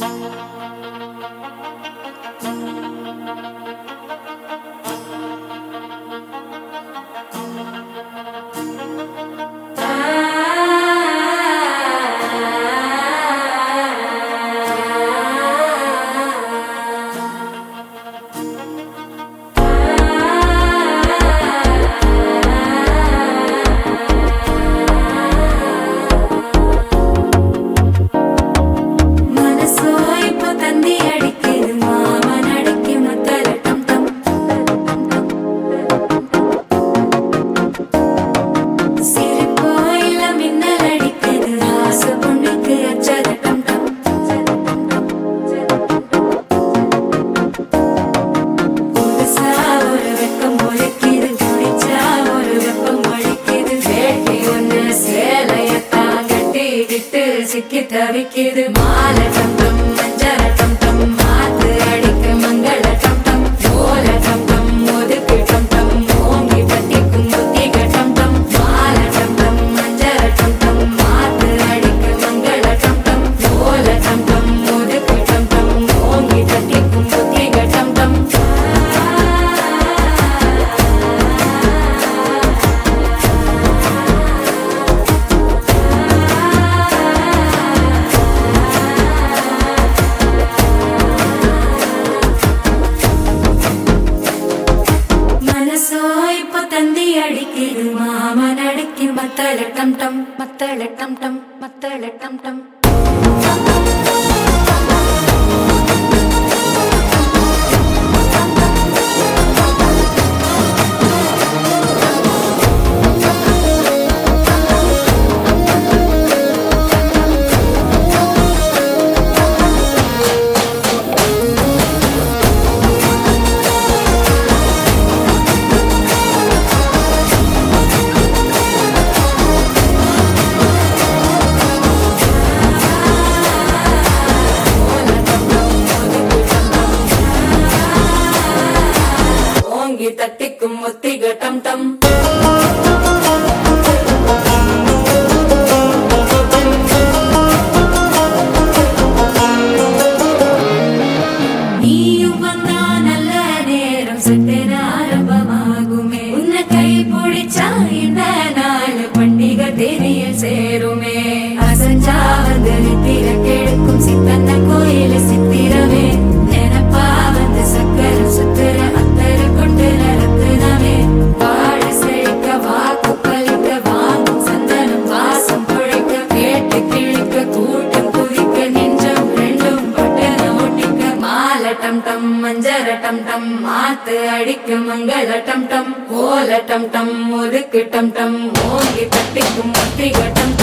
சிக்கி தவிக்குது மாலை டம் டம் மஞ்சள் டம் டம் மாத்து அடிக்க மங்கள டம் டம் ஓல டம் டம் ஒதுக்கு டம் டம் ஓங்கி பத்திக்கும் புத்திக டம் டம் மாலை டம் டம் மஞ்சள் டம் டம் மாத்து அடிக்க மங்கள டம் டம் ஓல டம் டம் ஒதுக்கு டம் டம் ஓங்கி பத்திக்கும் புத்திக டம் டம் அடிக்குது மாமன் அடிக்கு மத்தள டம் டம் மத்தள டம் டம் மத்தள டம் டம் தட்டிக்கும் முத்திக டம் டம் நீயும் வந்தா நல்ல நேரம் சட்டென ஆரம்பமாகுமே உன்னை கை பிடிச்சா இந்த நாள் பண்டிகை தெரிய சேருமே அசஞ்சா வந்து நித்திர கெடுக்கும் சித்தன்ன கோயில சித்திரமே நினப்பா வந்து சக்கரம் சுத்துற அத்தர கொண்டு நடத்துனவே வாழ செழிக்க வாக்கு பலிக்க வாங்கும் சந்தனம் வாசம் பொழைக்க கேட்டு கிழிக்க கூட்டம் குதிக்க நெஞ்சம் ரெண்டும் பட்டன ஒட்டிக்க மாலை டம் டம் மஞ்சர டம் டம் மாத்து அடிக்க மங்கள டம் டம் ஓல டம் டம் ஒதுக்கு டம் டம் ஓங்கி தட்டிக்கும் முத்திக டம்